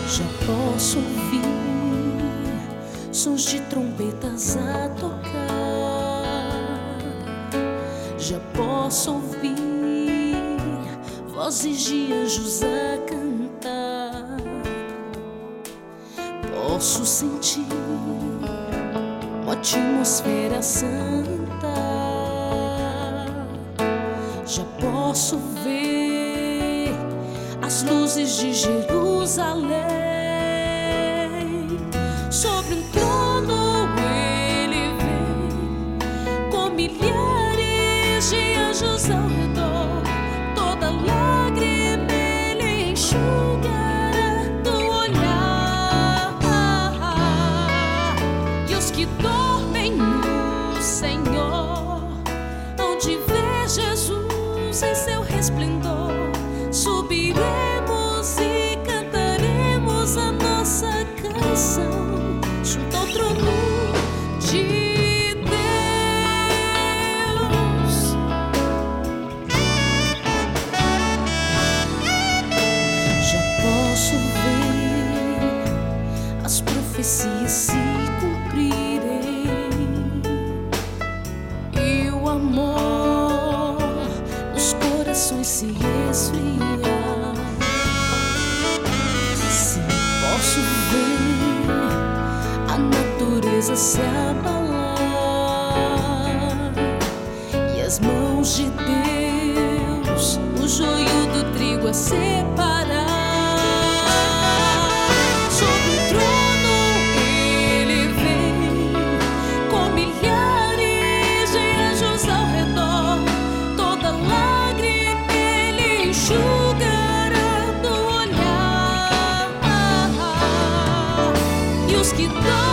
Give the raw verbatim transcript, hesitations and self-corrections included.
Já posso ouvir sons de trompetas a tocar. Já posso ouvir vozes de anjos a cantar. Posso sentir uma atmosfera santa. Já posso ver as luzes de Jerusalém. Sobre um trono ele vem, com milhares de anjos ao redor. Toda lágrima ele enxugará do olhar. E os que dormem no Senhor hão de ver Jesus em seu resplendor. Subiremos e cantaremos a nossa canção junto ao trono de Deus. Já posso ver as profecias se cumprirem e o amor nos corações se esfriar. Sim, posso ver a natureza se abalar e as mãos de Deus o joio do trigo a separar. Sobre o trono ele vem, com milhares de anjos ao redor. Toda lágrima ele enxugará do olhar. E os que